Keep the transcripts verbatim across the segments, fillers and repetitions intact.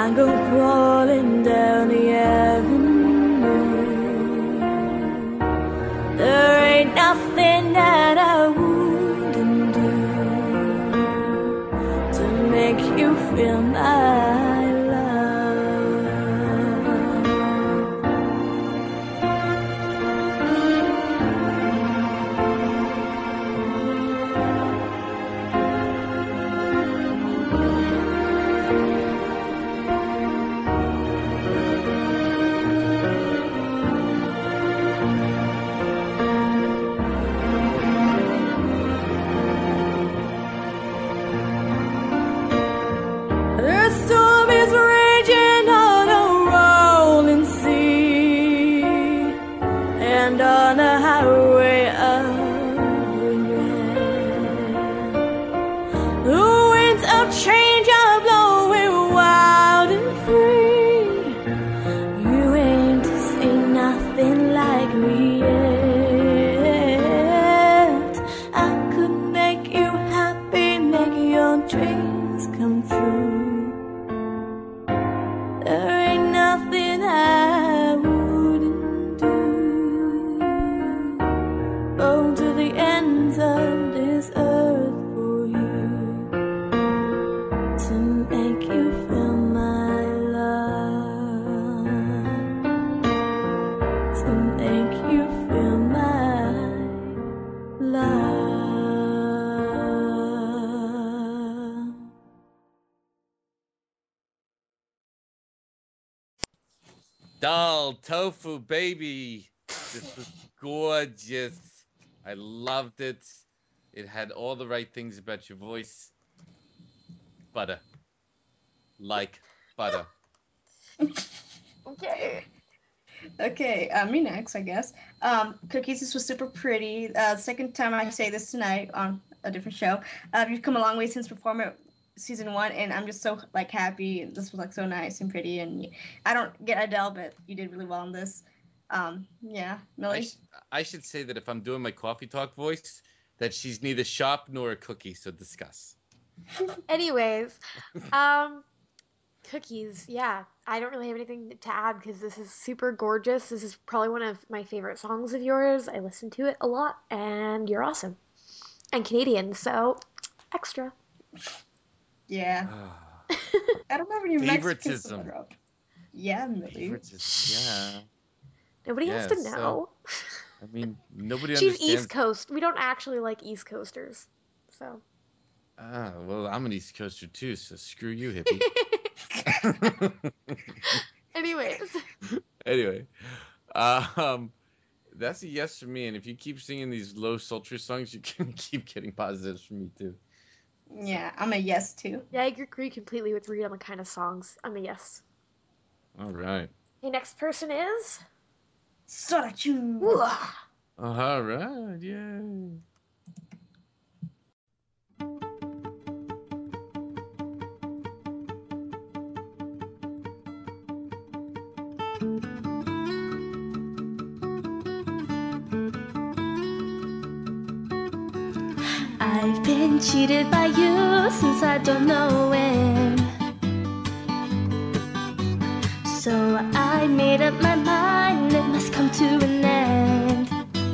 I go crawling down the avenue. There ain't nothing that I wouldn't do to make you feel my Doll Tofu Baby. This was gorgeous. I loved it. It had all the right things about your voice. Butter. Like butter. Okay. Okay, uh, me next, I guess. Um, Cookies, this was super pretty. Uh, second time I say this tonight on a different show. Uh, you've come a long way since performing season one, and I'm just so like happy. This was like so nice and pretty, and I don't get Adele, but you did really well on this. Um, yeah, Millie. I, sh- I should say that if I'm doing my coffee talk voice, that she's neither sharp nor a cookie. So discuss. Anyways, um, Cookies. Yeah, I don't really have anything to add because this is super gorgeous. This is probably one of my favorite songs of yours. I listen to it a lot, and you're awesome. And Canadian, so extra. Yeah. I don't have any favoritism. Mexican. Yeah, Millie. Favoritism, yeah. Nobody yeah, has to know. So, I mean, nobody She's understands. East Coast. We don't actually like East Coasters, so. Ah, well, I'm an East Coaster too, so screw you, hippie. Anyways. Anyway, um, that's a yes for me. And if you keep singing these low sultry songs, you can keep getting positives from me too. Yeah, I'm a yes too. Yeah, I agree completely with Reed on the kind of songs. I'm a yes. All right. Okay, next person is Sorachu. All right, yay. I've been cheated by you since I don't know when. So I made up my mind it must come to an end.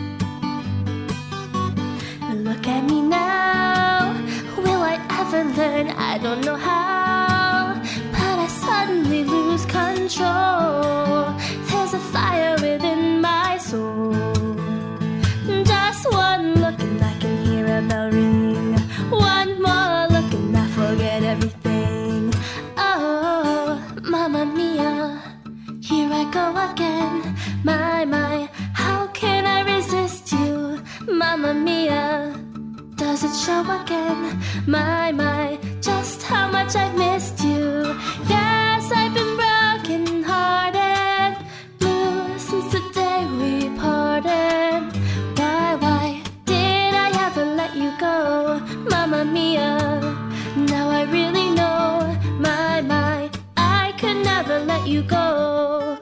Look at me now, will I ever learn? I don't know how, but I suddenly lose control. There's a fire within my soul. Just one look and I can hear a bell ring. One more look and I forget everything. Oh, Mamma Mia, here I go again. My, my, how can I resist you? Mamma Mia, does it show again? My, my, just how much I've missed you. Yes, I've been broken hearted, blue since the day we parted. Why, why did I ever let you go? Mamma Mia, now I really know. My, my, I could never let you go.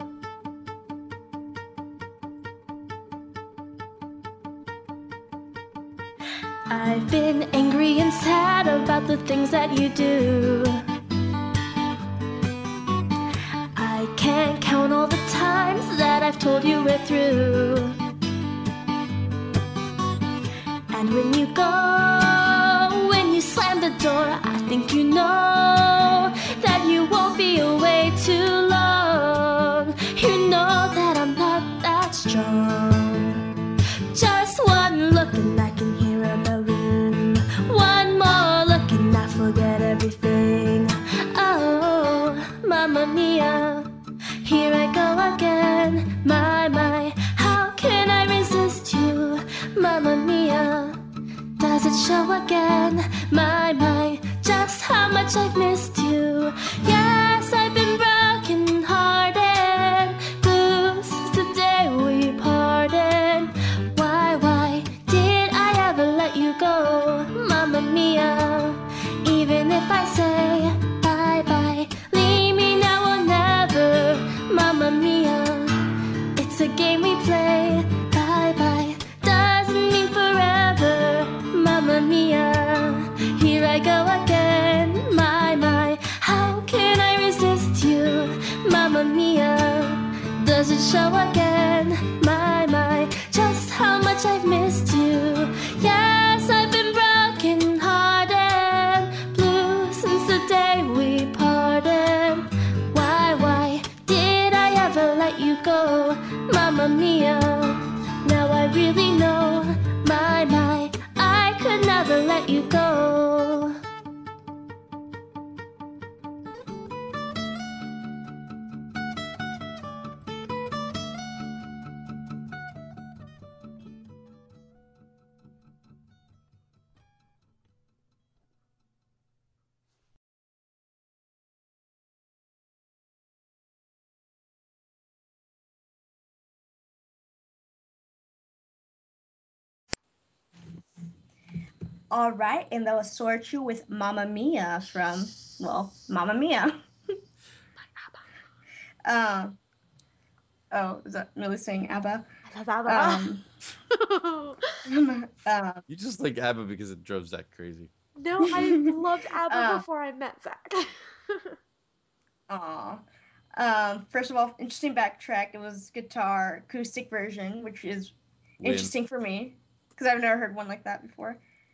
I've been angry and sad about the things that you do. down all the times that I've told you we're through. And when you go, when you slam the door, I think you know that you won't be away too long. You know that I'm not that strong. Just one look and I can hear a bell ring. One more look and I forget everything. Oh, Mamma Mia, here I go again. My, my, how can I resist you? Mamma Mia, does it show again? My, my, just how much I've missed you. Yes, I've been broken hearted, blue since the day we parted. Why, why did I ever let you go? Mamma Mia, even if I say bye bye, leave me now or never. Mamma Mia, it's a game we play. Bye bye doesn't mean forever. Mamma Mia, here I go again. My, my, how can I resist you? Mamma Mia, does it show again? My, my, just how much I've missed you. Yes, I've been broken hearted, blue since the day we parted. Why, why did I ever let you go? Mamma Mia, now I really know. My, my, I could never let you go. All right, and that was Sorchu with Mamma Mia from, well, Mamma Mia. uh, oh, is that Millie saying ABBA? I love ABBA. Um, uh, You just like ABBA because it drove Zach crazy. No, I loved ABBA Uh, before I met Zach. aw. Um, first of all, interesting backtrack. It was guitar acoustic version, which is Win. interesting for me because I've never heard one like that before.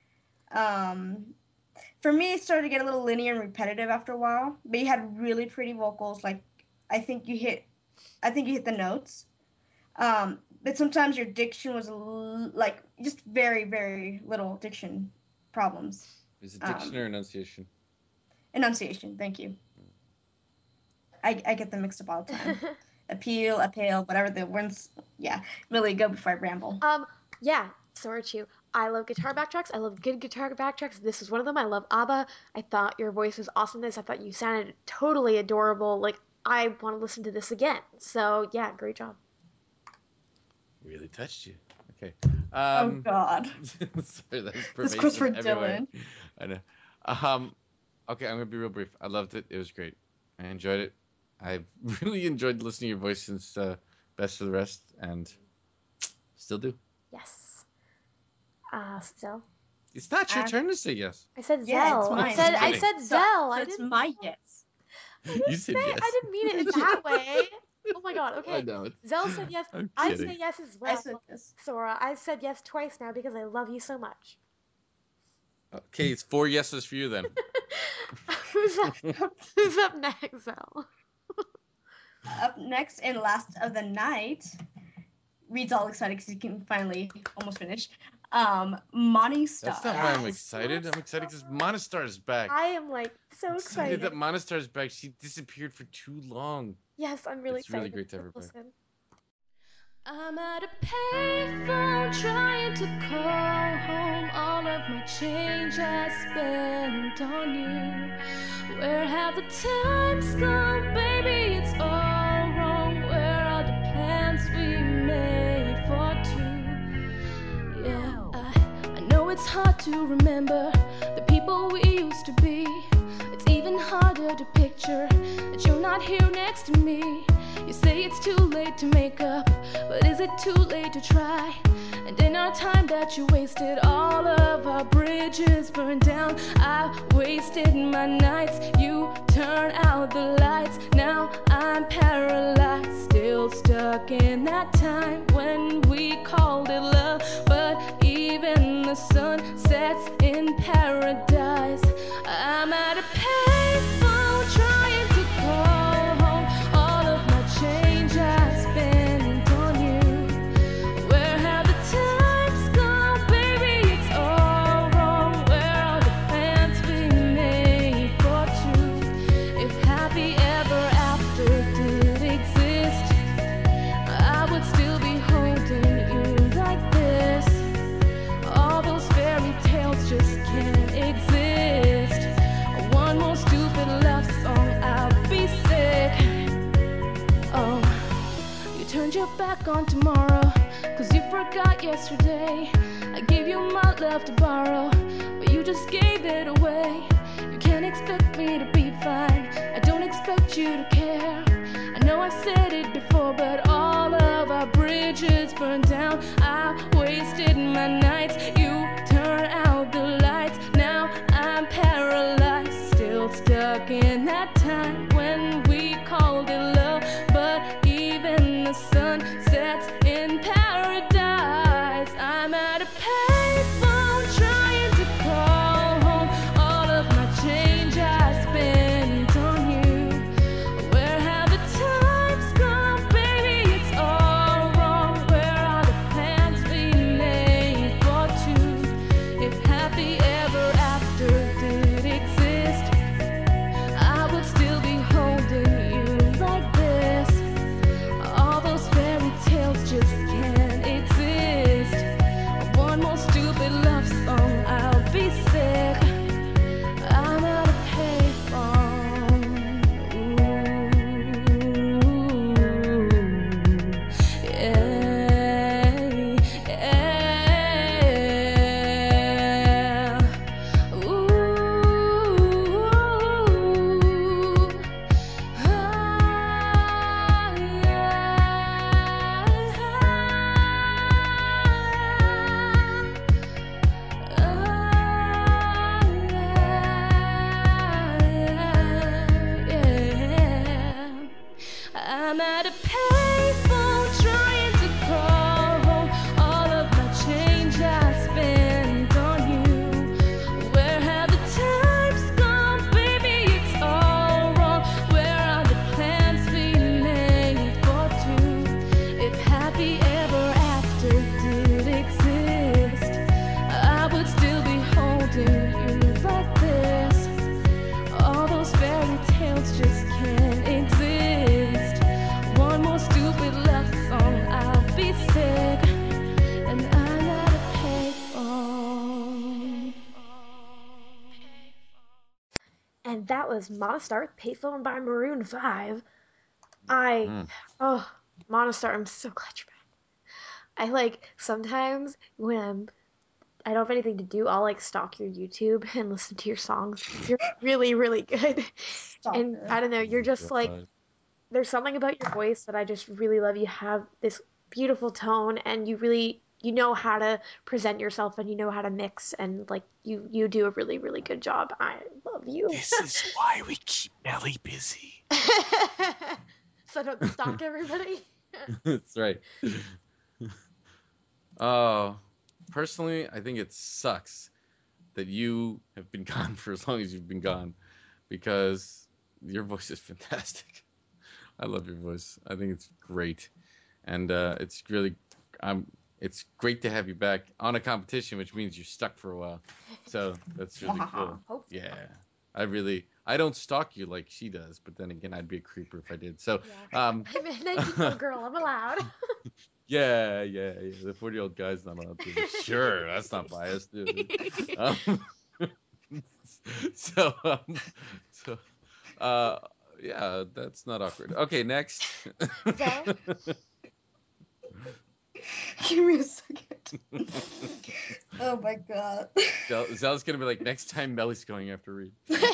Um, for me, it started to get a little linear and repetitive after a while, but you had really pretty vocals. Like, I think you hit, I think you hit the notes. Um, but sometimes your diction was l- like just very, very little diction problems. Is it diction Um, or enunciation? Enunciation, thank you. I, I get them mixed up all the time. Appeal, appeal, whatever the words. Yeah, really go before I ramble. um, yeah, Sorchu. I love guitar backtracks. I love good guitar backtracks. This is one of them. I love ABBA. I thought your voice was awesome. This. I thought you sounded totally adorable. Like, I want to listen to this again. So, yeah, great job. Really touched you. Okay. Oh Um, God. sorry, that's This pervasive goes for everywhere. Dylan. I know. Um, okay, I'm gonna be real brief. I loved it. It was great. I enjoyed it. I've really enjoyed listening to your voice since uh, Best for the Rest, and still do. Yes. Uh, Zell. It's not your Uh, turn to say yes. I said Yeah, Zell. it's I mine. said I Kidding. said So, Zell. so I it's didn't my yes. You said say, yes. I didn't mean it in that way. Oh my god. I Okay. know. It's, Zell said yes. I'm I kidding. say yes as I well. said this. Sora, I said yes twice now because I love you so much. Okay, it's four yeses for you then. Who's up? Who's up next, Zell? Up next and last of the night, Reed's all excited because he can finally almost finish. Um, Monistar. That's not why I'm excited. I'm excited because Monistar is back. I am like so I'm excited. that Monistar is back. She disappeared for too long. Yes, I'm really It's really excited. great to have her back. Listen. I'm at a payphone trying to call home. All of my change I spent on you. Where have the times gone, baby? It's all wrong. Where are the plans we made for two? Yeah, I, I know it's hard to remember the people we used to be. It's even harder to picture that you're not here next to me. You say it's too late to make up, but is it too late to try? And in our time that you wasted, all of our bridges burned down. I wasted my nights, you turn out the lights. Now I'm paralyzed. still stuck in that time when we called it love. But even the sun sets in paradise. I'm at a payphone trying to call home. All of my change I spent on you. Where have the times gone, baby? It's all wrong. Where are the plans we made for two? If happy ever after did exist, I would still be holding you like this. All those fairy tales just can't exist. One more stupid love song, I'll be sick. Oh, you turned your back on tomorrow, cause you forgot yesterday. I gave you my love to borrow, but you just gave it away. You can't expect me to be fine, I don't expect you to care. I know I said it before, but all of our bridges burned down. I wasted my nights, you turned out the lights. Now I'm paralyzed, still stuck in that time when we called it love. But even the sun sets in paradise. I'm at a payphone trying to call home. All of my change I spent on you. Where have the times gone, baby? It's all wrong. Where are the plans we made for two? If happy ever after did exist, I would still be holding you like this. All those fairy tales just can't exist. One more stupid love song, I'll be sick. I'm at a payphone. Ooh, yeah, yeah. Ooh, ah, yeah. I'm at a payphone trying to call home. All of my change I spent on you. Where have the times gone, baby? It's all wrong. Where are the plans we made for two? If happy ever after did exist, I would still be holding you like this. All those fairy tales just can't exist. One more stupid love song, I'll be sick. And I'm at a payphone. And that was Monostar Payphone by Maroon five. I, Mm. oh, Monostar, I'm so glad you're back. I like, sometimes when I'm, I don't have anything to do, I'll like stalk your YouTube and listen to your songs. You're really, really good. Stop And it. I don't know, you're just like, God. there's something about your voice that I just really love. You have this beautiful tone and you really, you know how to present yourself and you know how to mix and like you, you do a really, really good job. I love you. This is why we keep Melly busy. So don't stalk everybody. That's right. Oh, personally, I think it sucks that you have been gone for as long as you've been gone, because your voice is fantastic. I love your voice. I think it's great, and uh, it's really, I'm. It's great to have you back on a competition, which means you're stuck for a while. So that's really cool. Hope so. Yeah, I really, I don't stalk you like she does, but then again, I'd be a creeper if I did. So, Yeah. um, I'm a nineteen-year-old girl. I'm allowed. yeah, yeah, yeah. The forty-year-old guy's not allowed to. Sure, that's not biased, dude. Um, so, um, so, uh, yeah, that's not awkward. Okay, next. So, Give me a second. Oh my god. Zell, Zell's gonna be like, next time Melly's going after Reed.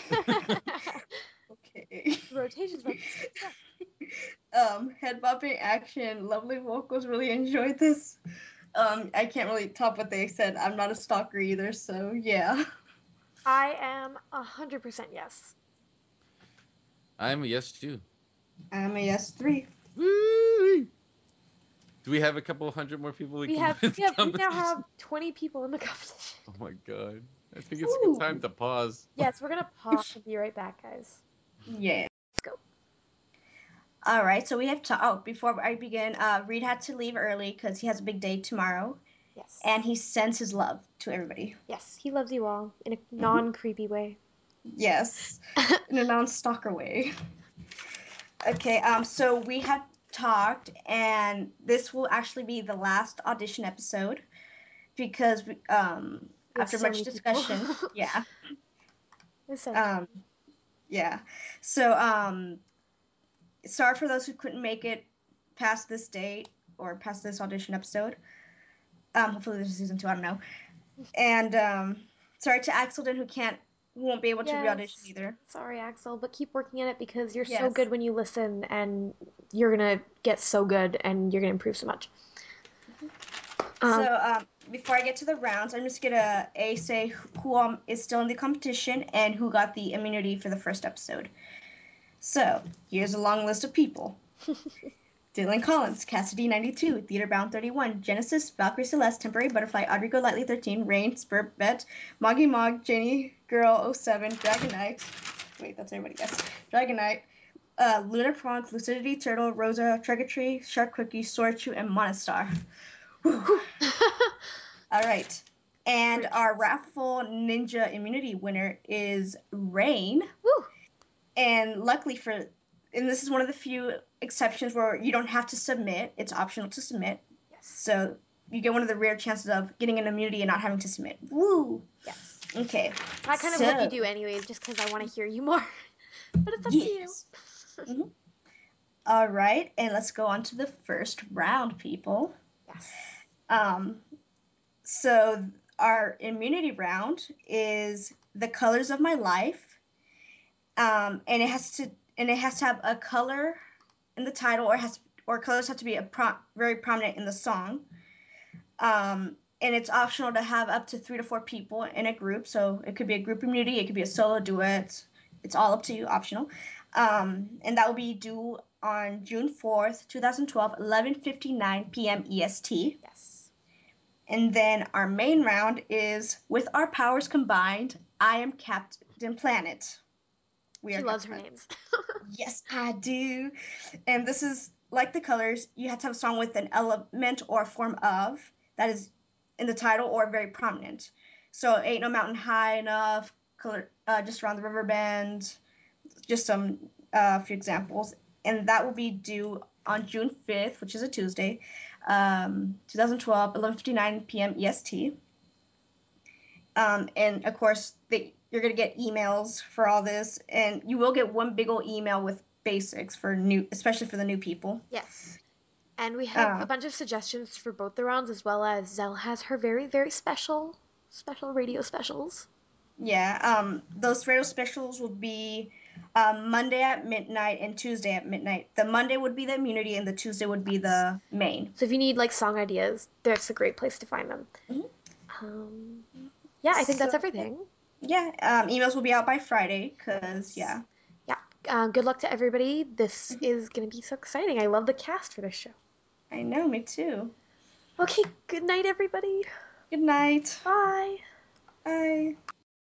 Okay. rotations. Like, Um, head bopping action, lovely vocals. Really enjoyed this. Um, I can't really top what they said. I'm not a stalker either, so yeah. I am a hundred percent yes. I'm a yes too. I'm a yes three. Woo! Do we have a couple hundred more people we, We can have, put in we have, the we now competition? have twenty people in the competition. Oh my god. I think it's a Ooh. good time to pause. Yes, we're gonna pause and be right back, guys. Yeah. Go. All right. So we have to. Oh, before I begin, uh, Reed had to leave early because he has a big day tomorrow, Yes. and he sends his love to everybody. Yes, he loves you all in a non-creepy way. Yes, in a non-stalker way. Okay. Um. So we have talked, and this will actually be the last audition episode because we, um We have after so much many people. discussion, yeah. It's so Um, yeah. So, um, sorry for those who couldn't make it past this date or past this audition episode. Um, hopefully there's a season two. I don't know. And um, sorry to Axelden who can't, who won't be able to Yes. re-audition either. Sorry, Axel, but keep working at it because you're so Yes. good when you listen, and you're gonna get so good, and you're gonna improve so much. Um, So, um, before I get to the rounds, I'm just gonna a say who um, is still in the competition and who got the immunity for the first episode. So here's a long list of people. Dylan Collins, Cassidy ninety-two, Theater Bound thirty-one, Genesis, Valkyrie Celeste, Temporary Butterfly, Audrey Golightly thirteen, Rain, Spurbet, Moggy Mog, Janie Girl oh seven, Dragon Knight. Wait, that's everybody guess. Dragon Knight, uh, Lunar Prong, Lucidity Turtle, Rosa, Tregatree, Shark Cookie, Sorchu, and Monostar. Whew. All right. And our raffle ninja immunity winner is Rain. Woo! And luckily for, and this is one of the few exceptions where you don't have to submit. It's optional to submit. Yes. So you get one of the rare chances of getting an immunity and not having to submit. Woo! Yes. Okay. I kind of So- hope you do anyways, just because I want to hear you more. But it's up to you. Yes. Mhm. All right. And let's go on to the first round, people. Yes. Um, so our immunity round is the colors of my life, um, and it has to and it has to have a color in the title, or it has or colors have to be a pro- very prominent in the song. Um, and it's optional to have up to three to four people in a group, so it could be a group immunity, it could be a solo duet. It's all up to you, optional. Um, and that will be due on June fourth, twenty twelve, eleven fifty-nine p.m. E S T. Yes. And then our main round is with our powers combined, I am Captain Planet. We She are loves her Captain names. Planet. Yes, I do. And this is like the colors. You have to have a song with an element or form of that is in the title or very prominent. So Ain't No Mountain High Enough, color, uh, Just Around the River Bend, just some uh, few examples. And that will be due on June fifth, which is a Tuesday, um, twenty twelve, eleven fifty-nine p.m. E S T. Um, and of course, they, you're going to get emails for all this, and you will get one big old email with basics for new, especially for the new people. Yes. And we have Uh, a bunch of suggestions for both the rounds, as well as Zell has her very, very special, special radio specials. Yeah, um, those radio specials will be um, Monday at midnight and Tuesday at midnight. The Monday would be the immunity, and the Tuesday would be the main. So if you need like song ideas, that's a great place to find them. Mhm. Um, yeah, I think that's So- everything. Yeah, um, emails will be out by Friday, because, yeah. Yeah. Uh, good luck to everybody. This is going to be so exciting. I love the cast for this show. I know, me too. Okay, good night, everybody. Good night. Bye. Bye.